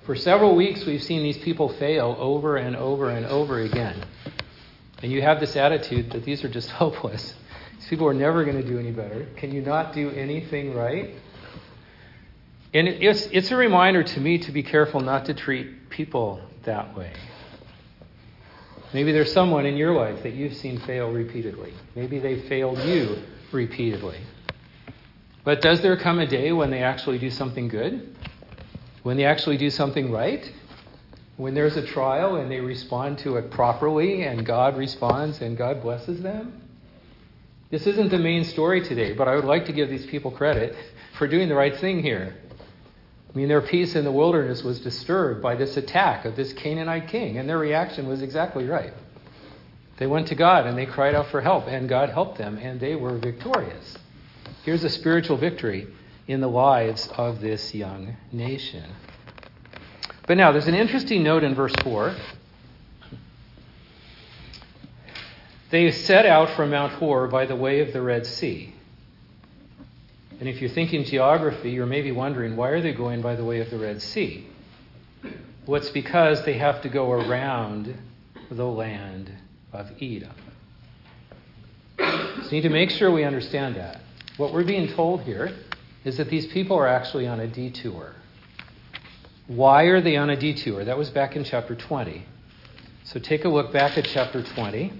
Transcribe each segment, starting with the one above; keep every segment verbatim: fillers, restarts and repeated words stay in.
For several weeks, we've seen these people fail over and over and over again. And you have this attitude that these are just hopeless. These people are never going to do any better. Can you not do anything right? And it's, it's a reminder to me to be careful not to treat people that way. Maybe there's someone in your life that you've seen fail repeatedly. Maybe they failed you repeatedly. But does there come a day when they actually do something good? When they actually do something right? When there's a trial and they respond to it properly and God responds and God blesses them? This isn't the main story today, but I would like to give these people credit for doing the right thing here. I mean, their peace in the wilderness was disturbed by this attack of this Canaanite king, and their reaction was exactly right. They went to God and they cried out for help, and God helped them, and they were victorious. Here's a spiritual victory in the lives of this young nation. But now, there's an interesting note in verse four. They set out from Mount Hor by the way of the Red Sea. And if you're thinking geography, you're maybe wondering, why are they going by the way of the Red Sea? Well, it's because they have to go around the land of Edom. So we need to make sure we understand that. What we're being told here is that these people are actually on a detour. Why are they on a detour? That was back in chapter twenty. So take a look back at chapter twenty.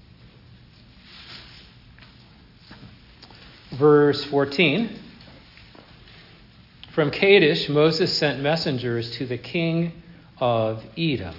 Verse fourteen. From Kadesh, Moses sent messengers to the king of Edom.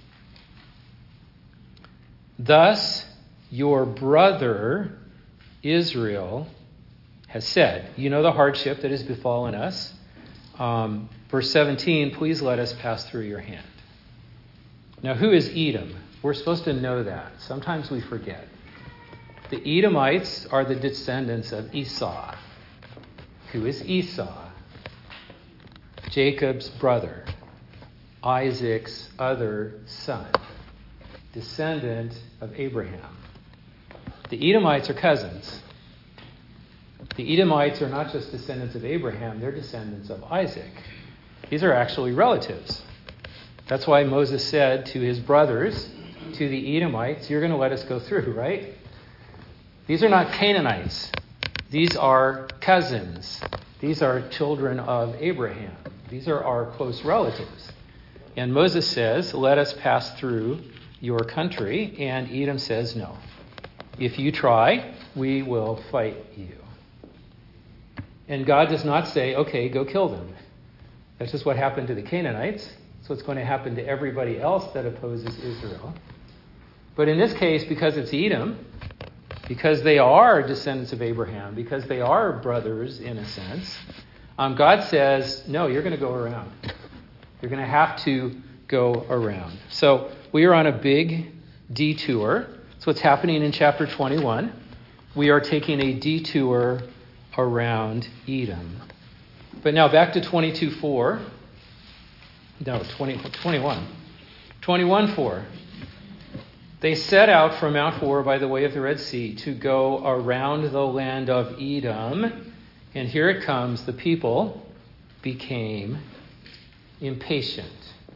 Thus, your brother Israel has said, you know the hardship that has befallen us. Um, verse seventeen, please let us pass through your hand. Now, who is Edom? We're supposed to know that. Sometimes we forget. The Edomites are the descendants of Esau. Who is Esau? Jacob's brother, Isaac's other son, descendant of Abraham. The Edomites are cousins. The Edomites are not just descendants of Abraham, they're descendants of Isaac. These are actually relatives. That's why Moses said to his brothers, to the Edomites, you're going to let us go through, right? These are not Canaanites. These are cousins. These are children of Abraham. These are our close relatives. And Moses says, let us pass through your country. And Edom says, no. If you try, we will fight you. And God does not say, okay, go kill them. That's just what happened to the Canaanites. That's what's going to happen to everybody else that opposes Israel. But in this case, because it's Edom, because they are descendants of Abraham, because they are brothers in a sense, um, God says, no, you're going to go around. You're going to have to go around. So we are on a big detour. That's what's happening in chapter twenty-one. We are taking a detour around Edom. But now back to twenty-two four. No, twenty, twenty-one. twenty-one four. They set out from Mount Hor by the way of the Red Sea to go around the land of Edom. And here it comes. The people became impatient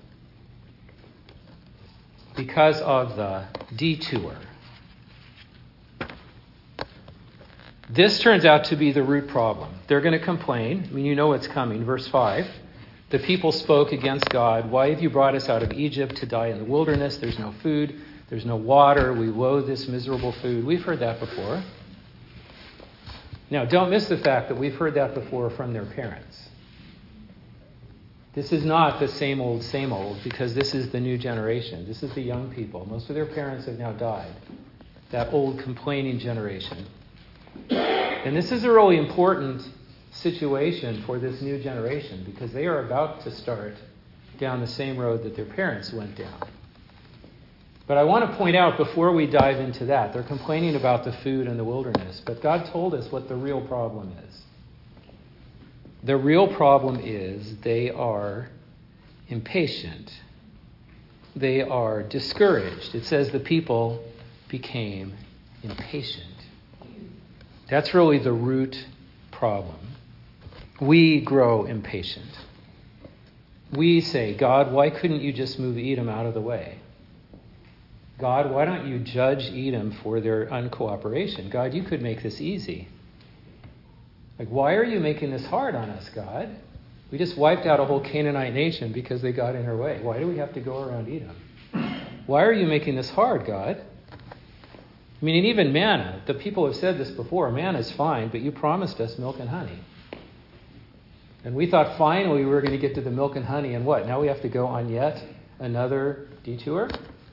because of the detour. This turns out to be the root problem. They're going to complain. I mean, you know what's coming. Verse five. The people spoke against God. Why have you brought us out of Egypt to die in the wilderness? There's no food. There's no water. We loathe this miserable food. We've heard that before. Now, don't miss the fact that we've heard that before from their parents. This is not the same old, same old, because this is the new generation. This is the young people. Most of their parents have now died. That old complaining generation. And this is a really important situation for this new generation because they are about to start down the same road that their parents went down. But I want to point out before we dive into that, they're complaining about the food in the wilderness, but God told us what the real problem is. The real problem is they are impatient. They are discouraged. It says the people became impatient. That's really the root problem. We grow impatient. we say, God, why couldn't you just move Edom out of the way? God, why don't you judge Edom for their uncooperation? God, you could make this easy. Like, why are you making this hard on us, God? We just wiped out a whole Canaanite nation because they got in our way. Why do we have to go around Edom? Why are you making this hard, God? I mean, and even manna, the people have said this before, manna is fine, but you promised us milk and honey. And we thought finally we were going to get to the milk and honey, and what? Now we have to go on yet another detour?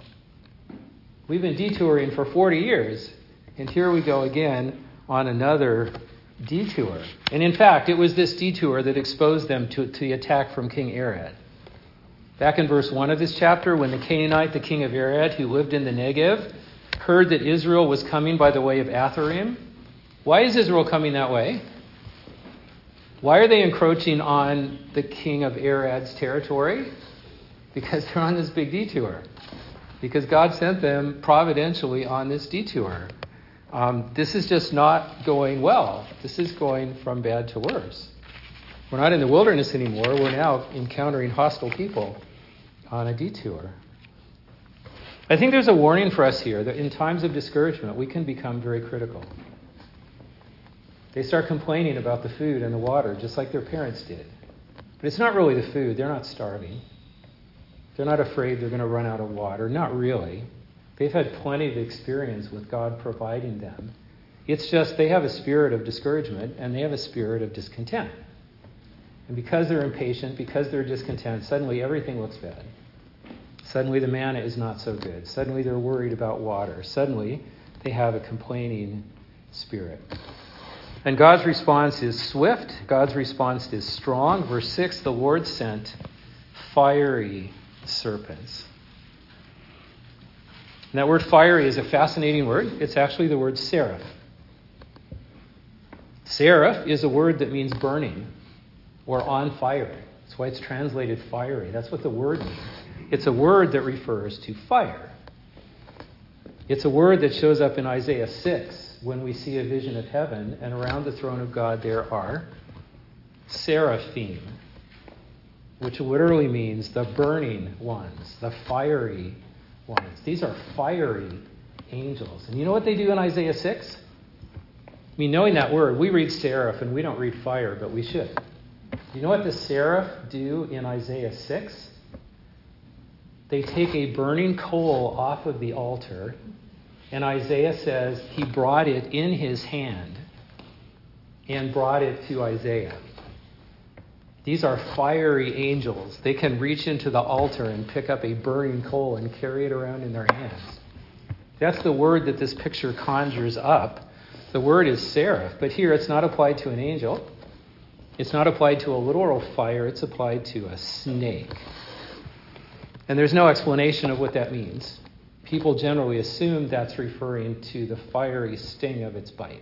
We've been detouring for forty years, and here we go again on another detour. And in fact, it was this detour that exposed them to, to the attack from King Arad. Back in verse one of this chapter, when the Canaanite, the king of Arad, who lived in the Negev, heard that Israel was coming by the way of Atharim. Why is Israel coming that way? Why are they encroaching on the king of Arad's territory? Because they're on this big detour. Because God sent them providentially on this detour. Um, this is just not going well. This is going from bad to worse. We're not in the wilderness anymore. We're now encountering hostile people on a detour. I think there's a warning for us here that in times of discouragement, we can become very critical. They start complaining about the food and the water, just like their parents did. But it's not really the food. They're not starving. They're not afraid they're going to run out of water. Not really. They've had plenty of experience with God providing them. It's just they have a spirit of discouragement and they have a spirit of discontent. And because they're impatient, because they're discontent, suddenly everything looks bad. Suddenly the manna is not so good. Suddenly they're worried about water. Suddenly they have a complaining spirit. And God's response is swift. God's response is strong. Verse six, the Lord sent fiery serpents. And that word fiery is a fascinating word. It's actually the word seraph. Seraph is a word that means burning or on fire. That's why it's translated fiery. That's what the word means. It's a word that refers to fire. It's a word that shows up in Isaiah six when we see a vision of heaven, and around the throne of God there are seraphim, which literally means the burning ones, the fiery ones. These are fiery angels. And you know what they do in Isaiah six? I mean, knowing that word, we read seraph and we don't read fire, but we should. You know what the seraph do in Isaiah six? They take a burning coal off of the altar, and Isaiah says he brought it in his hand and brought it to Isaiah. These are fiery angels. They can reach into the altar and pick up a burning coal and carry it around in their hands. That's the word that this picture conjures up. The word is seraph, but here it's not applied to an angel. It's not applied to a literal fire. It's applied to a snake. And there's no explanation of what that means. People generally assume that's referring to the fiery sting of its bite.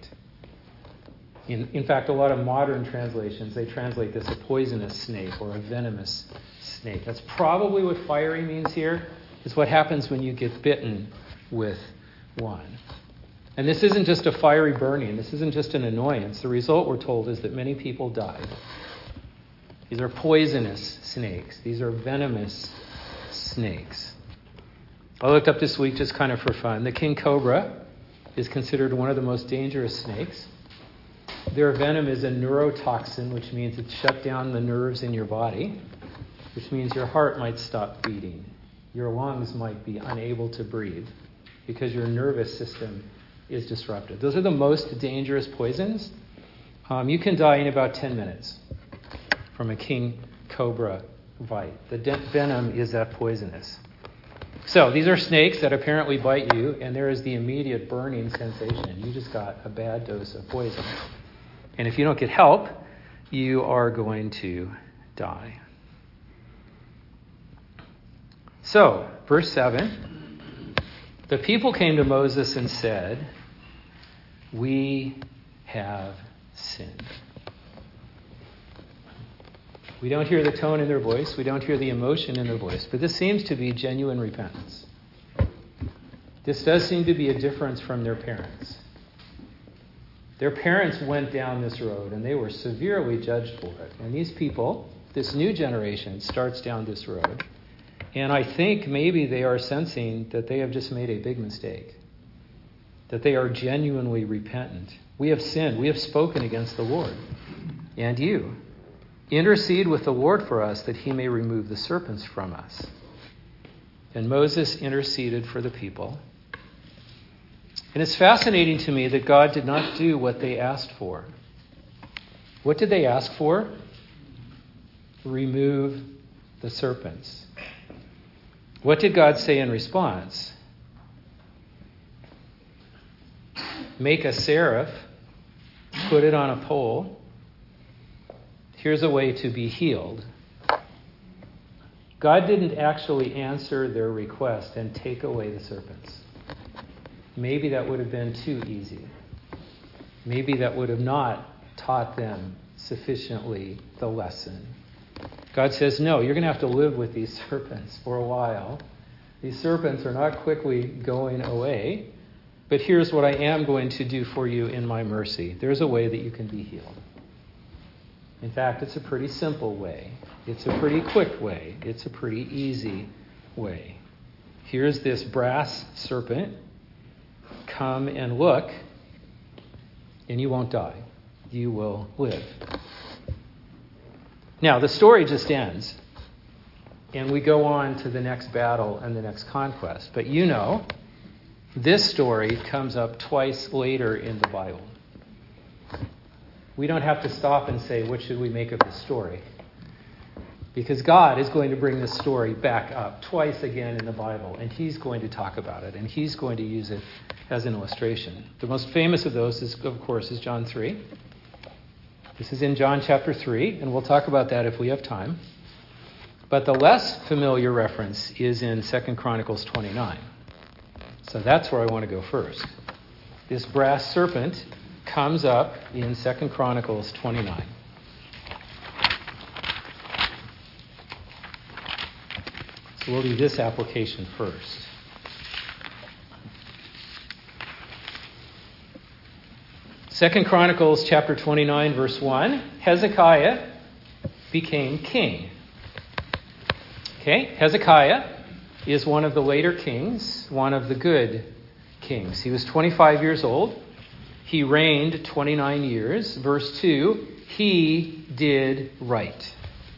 In, in fact, a lot of modern translations, they translate this a poisonous snake or a venomous snake. That's probably what fiery means here. It's what happens when you get bitten with one. And this isn't just a fiery burning. This isn't just an annoyance. The result, we're told, is that many people died. These are poisonous snakes. These are venomous snakes. I looked up this week just kind of for fun. The king cobra is considered one of the most dangerous snakes. Their venom is a neurotoxin, which means it shut down the nerves in your body, which means your heart might stop beating. Your lungs might be unable to breathe because your nervous system is disrupted. Those are the most dangerous poisons. Um, you can die in about ten minutes from a king cobra bite. The de- venom is that poisonous. So these are snakes that apparently bite you, and there is the immediate burning sensation. You just got a bad dose of poison. And if you don't get help, you are going to die. So, verse seven, the people came to Moses and said, "We have sinned." We don't hear the tone in their voice. We don't hear the emotion in their voice. But this seems to be genuine repentance. This does seem to be a difference from their parents. Their parents went down this road, and they were severely judged for it. And these people, this new generation starts down this road, and I think maybe they are sensing that they have just made a big mistake, that they are genuinely repentant. We have sinned. We have spoken against the Lord and you. Intercede with the Lord for us that he may remove the serpents from us. And Moses interceded for the people. And it's fascinating to me that God did not do what they asked for. What did they ask for? Remove the serpents. What did God say in response? Make a seraph, put it on a pole. Here's a way to be healed. God didn't actually answer their request and take away the serpents. Maybe that would have been too easy. Maybe that would have not taught them sufficiently the lesson. God says, no, you're going to have to live with these serpents for a while. These serpents are not quickly going away, but here's what I am going to do for you in my mercy. There's a way that you can be healed. In fact, it's a pretty simple way. It's a pretty quick way. It's a pretty easy way. Here's this brass serpent. Come and look, and you won't die. You will live. Now, the story just ends, and we go on to the next battle and the next conquest. But you know, this story comes up twice later in the Bible. We don't have to stop and say, what should we make of this story? Because God is going to bring this story back up twice again in the Bible, and he's going to talk about it, and he's going to use it as an illustration. The most famous of those, is, of course, is John three. This is in John chapter three, and we'll talk about that if we have time. But the less familiar reference is in Second Chronicles twenty-nine. So that's where I want to go first. This brass serpent comes up in Second Chronicles twenty-nine. So we'll do this application first. Second Chronicles chapter twenty-nine, verse one, Hezekiah became king. Okay, Hezekiah is one of the later kings, one of the good kings. He was twenty-five years old. He reigned twenty-nine years. Verse two, he did right.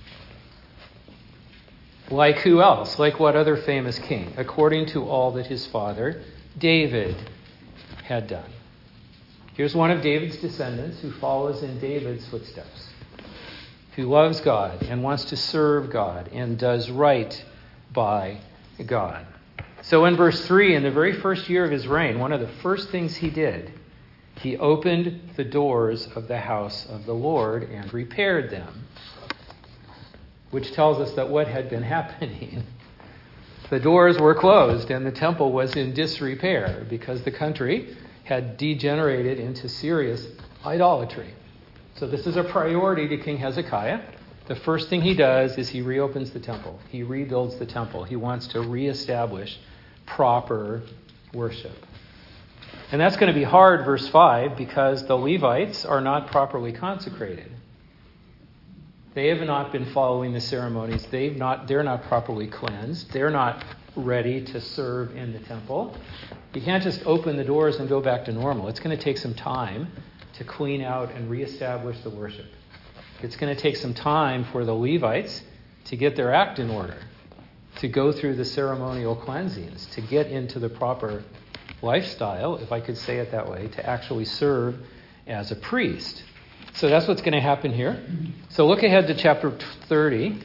Like who else? Like what other famous king? According to all that his father David had done. Here's one of David's descendants who follows in David's footsteps, who loves God and wants to serve God and does right by God. So in verse three, in the very first year of his reign, one of the first things he did, he opened the doors of the house of the Lord and repaired them, which tells us that what had been happening, the doors were closed and the temple was in disrepair because the country had degenerated into serious idolatry. So this is a priority to King Hezekiah. The first thing he does is he reopens the temple. He rebuilds the temple. He wants to reestablish proper worship. And that's going to be hard, verse five, because the Levites are not properly consecrated. They have not been following the ceremonies. They've not, they're not properly cleansed. They're not ready to serve in the temple. You can't just open the doors and go back to normal. It's going to take some time to clean out and reestablish the worship. It's going to take some time for the Levites to get their act in order, to go through the ceremonial cleansings, to get into the proper lifestyle, if I could say it that way, to actually serve as a priest. So that's what's going to happen here. So look ahead to chapter thirty.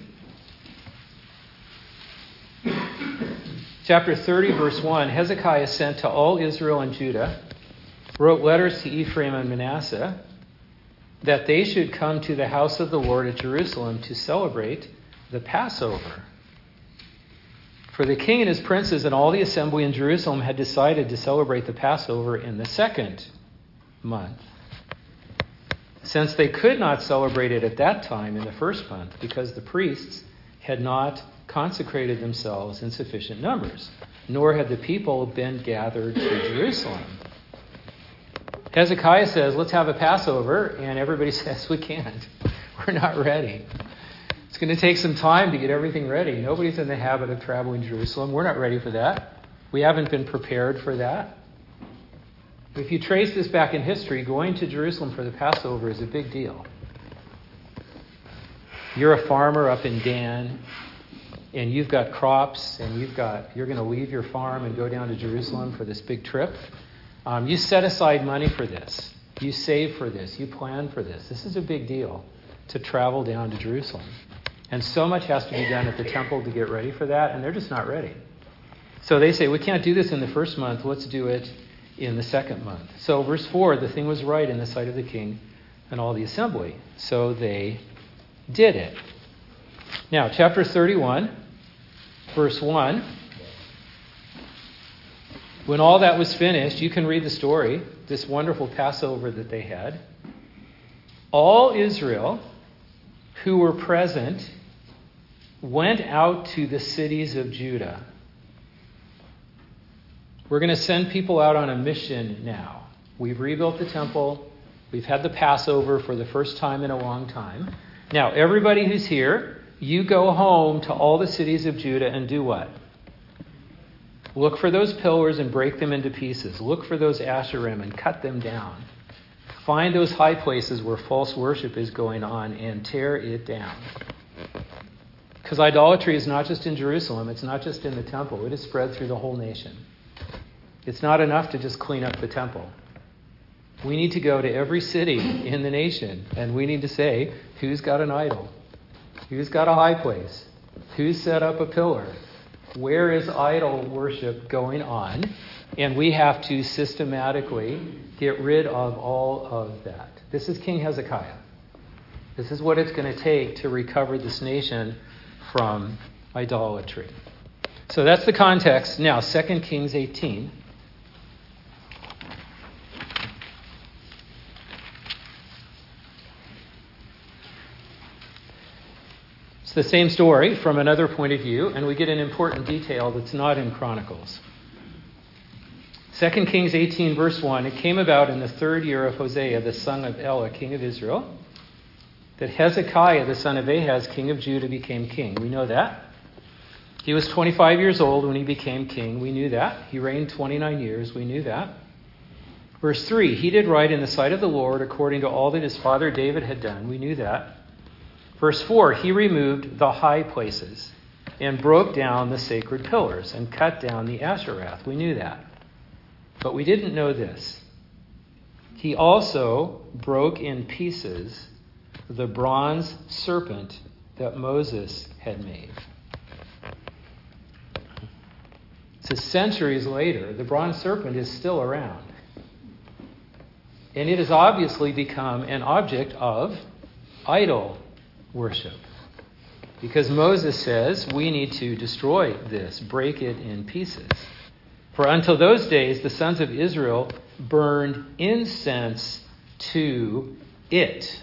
Chapter thirty, verse one, Hezekiah sent to all Israel and Judah, wrote letters to Ephraim and Manasseh, that they should come to the house of the Lord at Jerusalem to celebrate the Passover. For the king and his princes and all the assembly in Jerusalem had decided to celebrate the Passover in the second month, since they could not celebrate it at that time in the first month, because the priests had not consecrated themselves in sufficient numbers, nor had the people been gathered to Jerusalem. Hezekiah says, let's have a Passover, and everybody says, we can't. We're not ready. It's going to take some time to get everything ready. Nobody's in the habit of traveling to Jerusalem. We're not ready for that. We haven't been prepared for that. If you trace this back in history, going to Jerusalem for the Passover is a big deal. You're a farmer up in Dan, and you've got crops, and you've got you're going to leave your farm and go down to Jerusalem for this big trip. Um, you set aside money for this. You save for this. You plan for this. This is a big deal to travel down to Jerusalem. And so much has to be done at the temple to get ready for that, and they're just not ready. So they say, we can't do this in the first month. Let's do it in the second month. So verse four, the thing was right in the sight of the king and all the assembly. So they did it. Now, chapter thirty-one, verse one. When all that was finished, you can read the story, this wonderful Passover that they had. All Israel who were present went out to the cities of Judah. We're going to send people out on a mission now. We've rebuilt the temple. We've had the Passover for the first time in a long time. Now, everybody who's here, you go home to all the cities of Judah and do what? Look for those pillars and break them into pieces. Look for those Asherim and cut them down. Find those high places where false worship is going on and tear it down. Because idolatry is not just in Jerusalem. It's not just in the temple. It is spread through the whole nation. It's not enough to just clean up the temple. We need to go to every city in the nation, and we need to say, who's got an idol? Who's got a high place? Who's set up a pillar? Where is idol worship going on? And we have to systematically get rid of all of that. This is King Hezekiah. This is what it's going to take to recover this nation from idolatry. So that's the context. Now, Second Kings eighteen. It's the same story from another point of view, and we get an important detail that's not in Chronicles. Second Kings eighteen, verse one, it came about in the third year of Hosea, the son of Elah, king of Israel, that Hezekiah, the son of Ahaz, king of Judah, became king. We know that. He was twenty-five years old when he became king. We knew that. He reigned twenty-nine years. We knew that. Verse three, he did right in the sight of the Lord according to all that his father David had done. We knew that. Verse four, he removed the high places and broke down the sacred pillars and cut down the Ashereth. We knew that. But we didn't know this. He also broke in pieces the bronze serpent that Moses had made. So centuries later, the bronze serpent is still around. And it has obviously become an object of idol worship. Because Moses says we need to destroy this, break it in pieces. For until those days, the sons of Israel burned incense to it.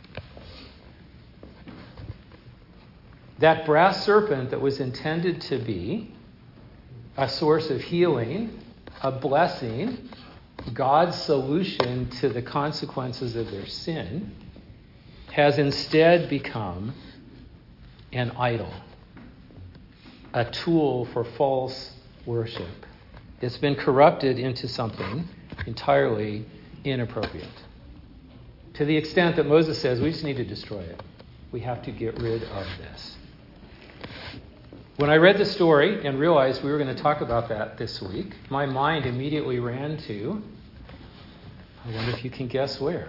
That brass serpent that was intended to be a source of healing, a blessing, God's solution to the consequences of their sin, has instead become an idol, a tool for false worship. It's been corrupted into something entirely inappropriate. To the extent that Moses says, we just need to destroy it. We have to get rid of this. When I read the story and realized we were going to talk about that this week, my mind immediately ran to, I wonder if you can guess where.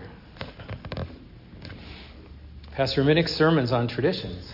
Pastor Minnick's sermons on traditions.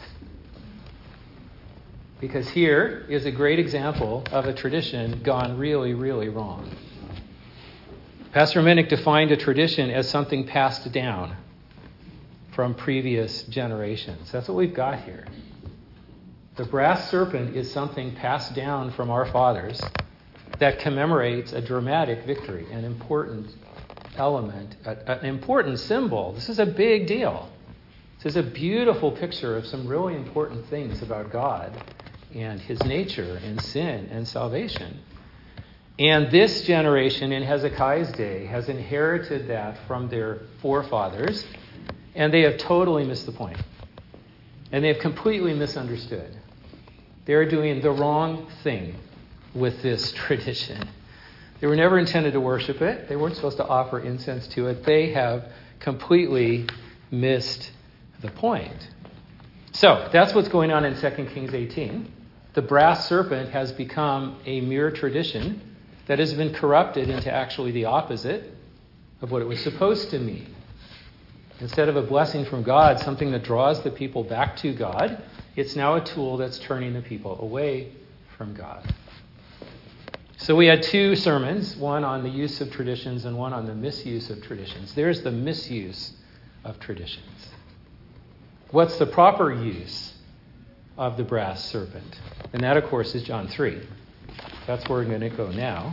Because here is a great example of a tradition gone really, really wrong. Pastor Minnick defined a tradition as something passed down from previous generations. That's what we've got here. The brass serpent is something passed down from our fathers that commemorates a dramatic victory, an important element, an important symbol. This is a big deal. This is a beautiful picture of some really important things about God and his nature and sin and salvation. And this generation in Hezekiah's day has inherited that from their forefathers, and they have totally missed the point. And they have completely misunderstood. They're doing the wrong thing with this tradition. They were never intended to worship it. They weren't supposed to offer incense to it. They have completely missed the point. So that's what's going on in Second Kings eighteen. The brass serpent has become a mere tradition that has been corrupted into actually the opposite of what it was supposed to mean. Instead of a blessing from God, something that draws the people back to God, it's now a tool that's turning the people away from God. So we had two sermons, one on the use of traditions and one on the misuse of traditions. There's the misuse of traditions. What's the proper use of the brass serpent? And that, of course, is John three. That's where we're going to go now.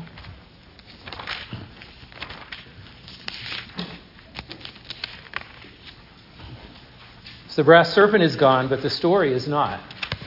So the brass serpent is gone, but the story is not.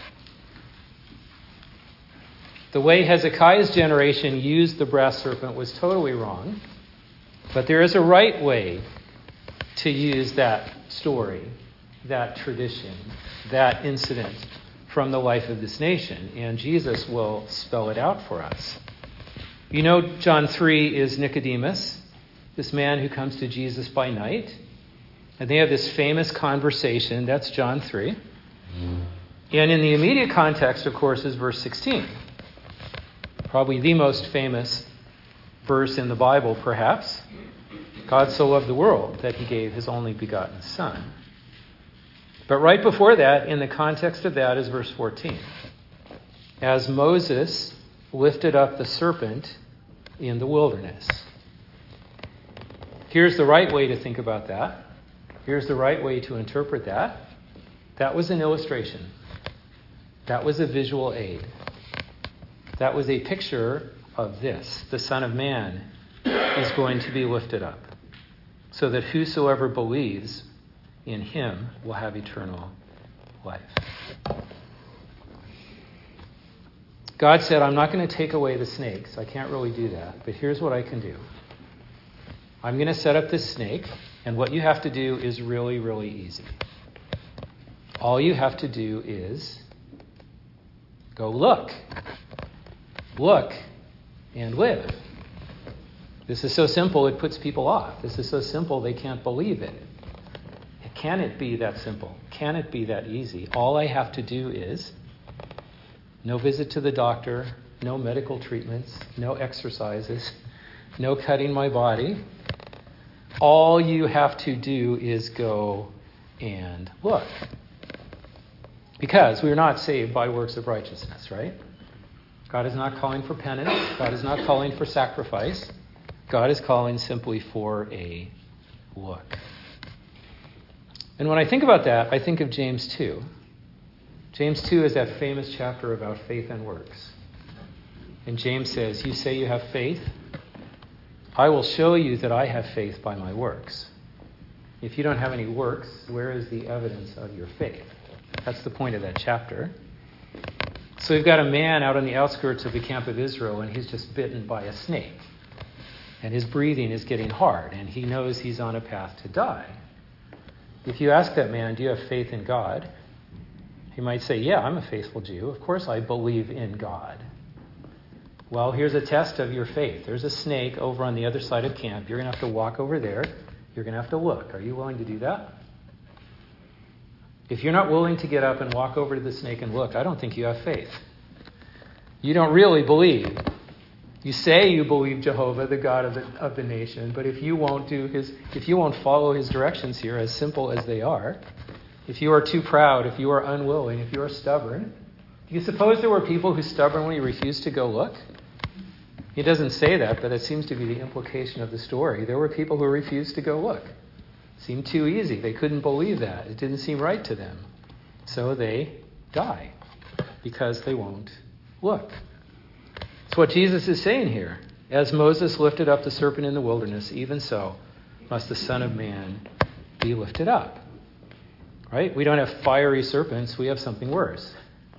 The way Hezekiah's generation used the brass serpent was totally wrong, but there is a right way to use that story, that tradition, that incident from the life of this nation, and Jesus will spell it out for us. You know, John three is Nicodemus, this man who comes to Jesus by night, and they have this famous conversation. That's John three. And in the immediate context, of course, is verse sixteen. Probably the most famous verse in the Bible, perhaps. God so loved the world that he gave his only begotten Son. But right before that, in the context of that, is verse fourteen. As Moses lifted up the serpent in the wilderness. Here's the right way to think about that. Here's the right way to interpret that. That was an illustration. That was a visual aid. That was a picture of this. The Son of Man is going to be lifted up, so that whosoever believes in him will have eternal life. God said, I'm not going to take away the snakes. I can't really do that. But here's what I can do. I'm going to set up this snake, and what you have to do is really, really easy. All you have to do is go look. Look and live. This is so simple, it puts people off. This is so simple, they can't believe it. Can it be that simple? Can it be that easy? All I have to do is no visit to the doctor, no medical treatments, no exercises, no cutting my body. All you have to do is go and look. Because we're not saved by works of righteousness, right? God is not calling for penance. God is not calling for sacrifice. God is calling simply for a look. And when I think about that, I think of James two. James two is that famous chapter about faith and works. And James says, you say you have faith? I will show you that I have faith by my works. If you don't have any works, where is the evidence of your faith? That's the point of that chapter. So we've got a man out on the outskirts of the camp of Israel, and he's just bitten by a snake. And his breathing is getting hard, and he knows he's on a path to die. If you ask that man, do you have faith in God? He might say, yeah, I'm a faithful Jew. Of course I believe in God. Well, here's a test of your faith. There's a snake over on the other side of camp. You're going to have to walk over there. You're going to have to look. Are you willing to do that? If you're not willing to get up and walk over to the snake and look, I don't think you have faith. You don't really believe. You say you believe Jehovah, the God of the, of the nation, but if you won't do his, if you won't follow his directions here, as simple as they are, if you are too proud, if you are unwilling, if you are stubborn, do you suppose there were people who stubbornly refused to go look? He doesn't say that, but it seems to be the implication of the story. There were people who refused to go look. It seemed too easy. They couldn't believe that. It didn't seem right to them. So they die because they won't look. That's what Jesus is saying here. As Moses lifted up the serpent in the wilderness, even so must the Son of Man be lifted up. Right? We don't have fiery serpents. We have something worse.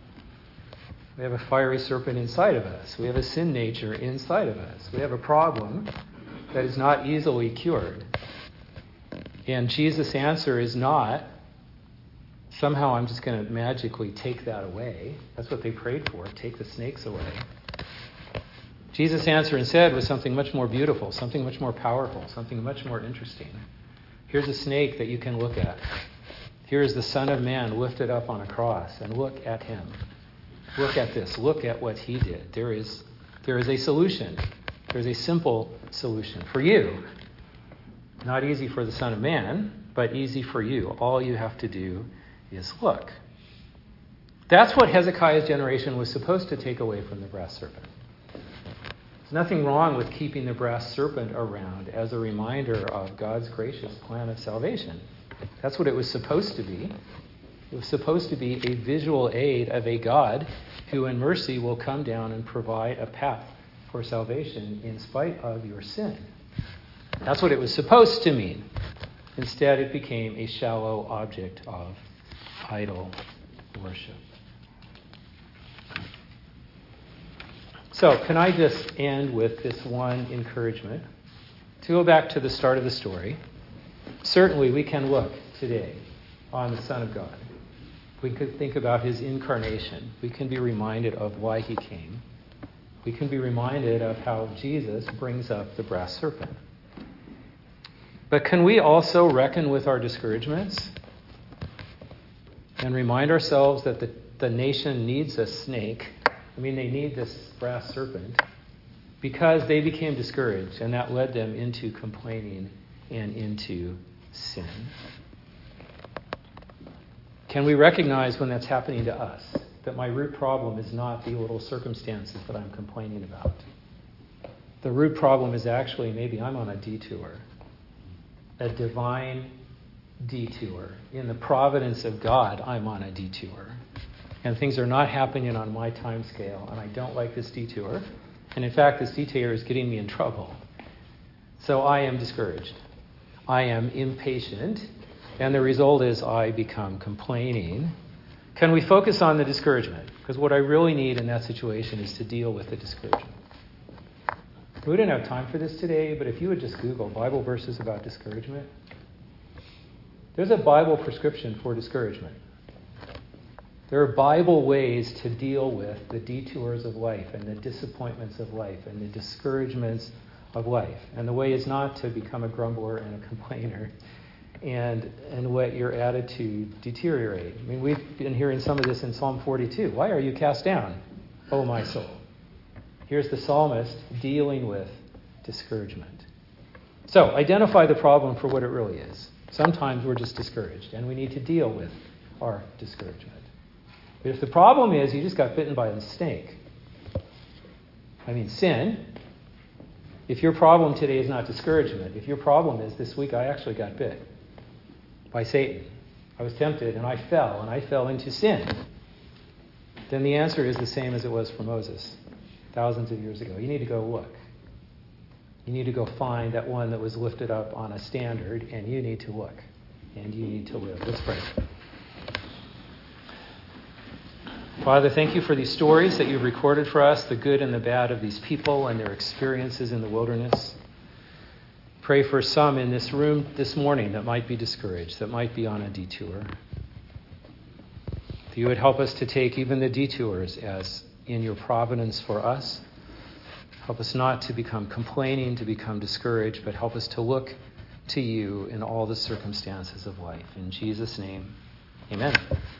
We have a fiery serpent inside of us. We have a sin nature inside of us. We have a problem that is not easily cured. And Jesus' answer is not somehow I'm just going to magically take that away. That's what they prayed for, take the snakes away. Jesus' answer instead was something much more beautiful, something much more powerful, something much more interesting. Here's a snake that you can look at. Here is the Son of Man lifted up on a cross, and look at him. Look at this. Look at what he did. There is, there is a solution. There's a simple solution for you. Not easy for the Son of Man, but easy for you. All you have to do is look. That's what Hezekiah's generation was supposed to take away from the brass serpent. There's nothing wrong with keeping the brass serpent around as a reminder of God's gracious plan of salvation. That's what it was supposed to be. It was supposed to be a visual aid of a God who in mercy will come down and provide a path for salvation in spite of your sin. That's what it was supposed to mean. Instead, it became a shallow object of idol worship. So, can I just end with this one encouragement? To go back to the start of the story, certainly we can look today on the Son of God. We could think about his incarnation. We can be reminded of why he came. We can be reminded of how Jesus brings up the brass serpent. But can we also reckon with our discouragements and remind ourselves that the, the nation needs a snake? I mean, they need this brass serpent because they became discouraged, and that led them into complaining and into sin. Can we recognize when that's happening to us, that my root problem is not the little circumstances that I'm complaining about? The root problem is actually maybe I'm on a detour, a divine detour. In the providence of God, I'm on a detour. And things are not happening on my time scale, and I don't like this detour. And in fact, this detour is getting me in trouble. So I am discouraged. I am impatient. And the result is I become complaining. Can we focus on the discouragement? Because what I really need in that situation is to deal with the discouragement. We didn't have time for this today, but if you would just Google Bible verses about discouragement, there's a Bible prescription for discouragement. There are Bible ways to deal with the detours of life and the disappointments of life and the discouragements of life. And the way is not to become a grumbler and a complainer and and let your attitude deteriorate. I mean, we've been hearing some of this in Psalm forty-two. Why are you cast down, O my soul? Here's the psalmist dealing with discouragement. So, identify the problem for what it really is. Sometimes we're just discouraged, and we need to deal with our discouragement. But if the problem is you just got bitten by a snake, I mean sin, if your problem today is not discouragement, if your problem is this week I actually got bit by Satan, I was tempted and I fell, and I fell into sin, then the answer is the same as it was for Moses thousands of years ago. You need to go look. You need to go find that one that was lifted up on a standard, and you need to look, and you need to live. Let's pray. Father, thank you for these stories that you've recorded for us, the good and the bad of these people and their experiences in the wilderness. Pray for some in this room this morning that might be discouraged, that might be on a detour. That you would help us to take even the detours as in your providence for us. Help us not to become complaining, to become discouraged, but help us to look to you in all the circumstances of life. In Jesus' name, amen.